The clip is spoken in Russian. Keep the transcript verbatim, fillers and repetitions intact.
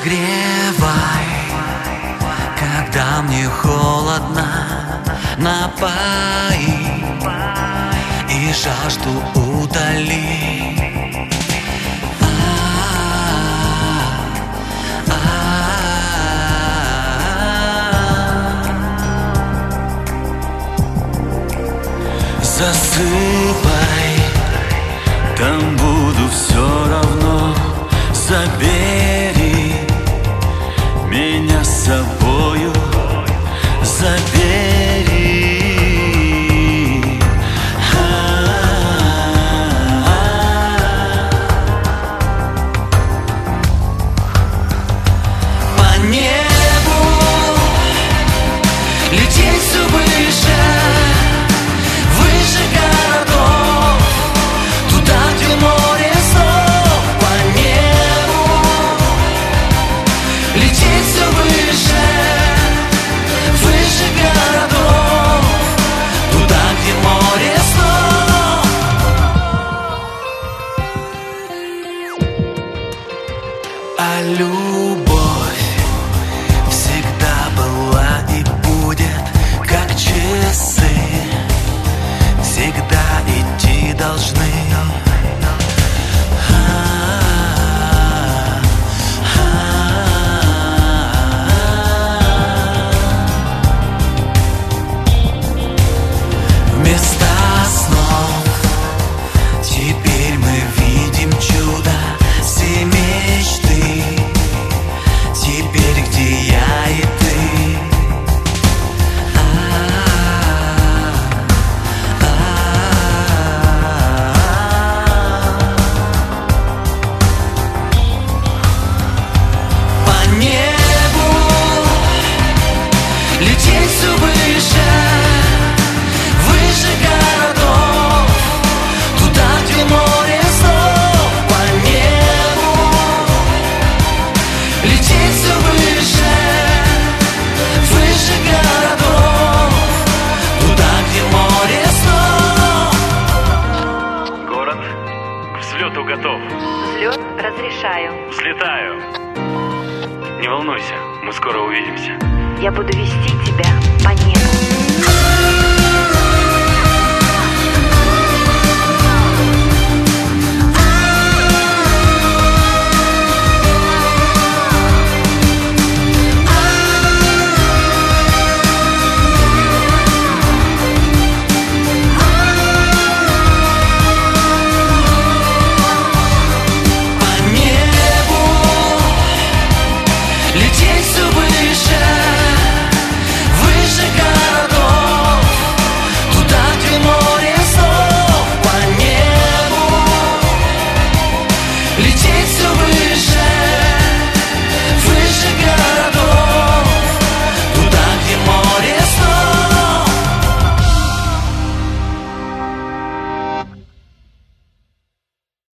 согревай, когда мне холодно, напои и жажду утоли. Засыпай, там буду все равно. Забери меня с собою, забери. По небу лететь все выше, выше городов, туда, где море снов. По небу лететь все выше, выше городов, туда, где море снов. А любовь всегда была и будет, как часы, всегда идти должны. Вместо снов теперь мы видим чудо. Все мечты теперь, где я и ты. По небу лететь все выше, выше городов, туда, где море снов. По небу лететь все выше, выше городов, туда, где море снов. Город к взлету готов. Взлет разрешаю. Взлетаю. Не волнуйся, мы скоро увидимся. Я буду вести тебя по небу.